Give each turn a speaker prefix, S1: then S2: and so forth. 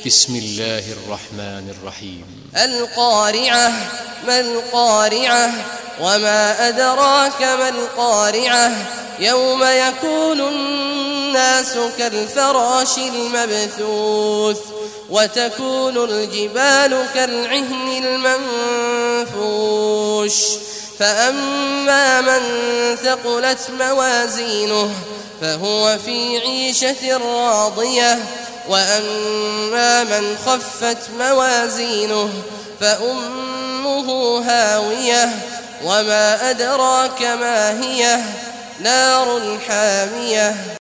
S1: بسم الله الرحمن الرحيم.
S2: القارعة. ما القارعة؟ وما أدراك ما القارعة؟ يوم يكون الناس كالفراش المبثوث وتكون الجبال كالعهن المنفوش فأما من ثقلت موازينه فهو في عيشة راضية وأما من خفت موازينه فأمه هاوية وما أدراك ما هي نار حامية.